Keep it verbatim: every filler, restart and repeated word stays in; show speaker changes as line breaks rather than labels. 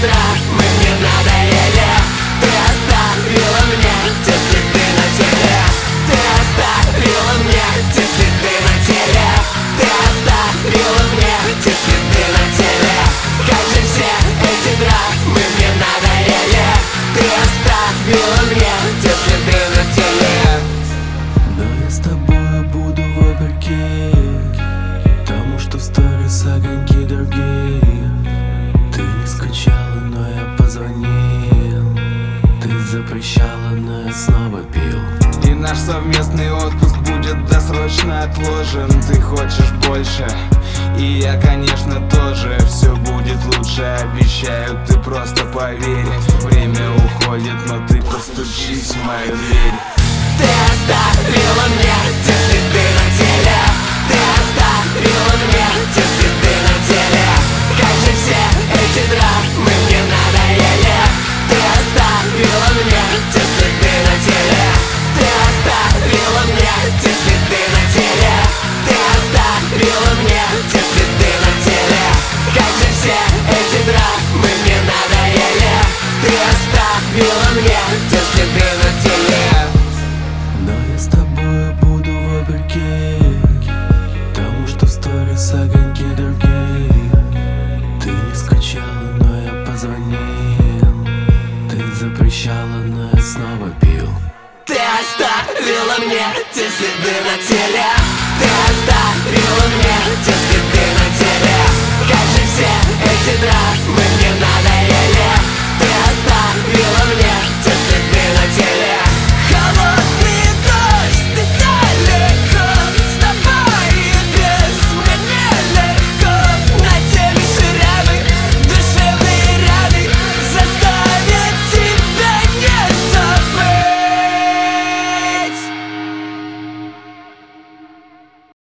тетра, мы мне надоели. Ты оставила мне те следы на теле. Ты оставила мне те следы на теле. Ты оставила мне те следы на теле. Как же все эти драмы мне надоели. Ты оставила мне те следы на теле.
Но я с тобой буду вопреки тому, что в сторис огоньки другие. Ты не скучала, но я позвонил. Ты запрещала, но я снова пил.
И наш совместный отпуск будет досрочно отложен. Ты хочешь больше, и я, конечно, тоже. Все будет лучше, обещаю, ты просто поверь. Время уходит, но ты постучись в мою дверь.
Ты оставила мне те следы на теле. Ты оставила мне те следы на теле. Как же все эти драмы мне надоели. Ты оставила мне те следы на теле. Ты оставила мне те следы на теле. Ты оставила мне те следы на теле. Как же все эти драмы мне надоели. Ты оставила мне те следы на теле.
Но я с тобой буду вопреки тому, что в сторис огоньки другие. Ты не скучала, но я позвонил. Ты запрещала, но я снова пил.
Ты оставила мне те следы на теле. Ты оставила мне те следы на теле. Как же все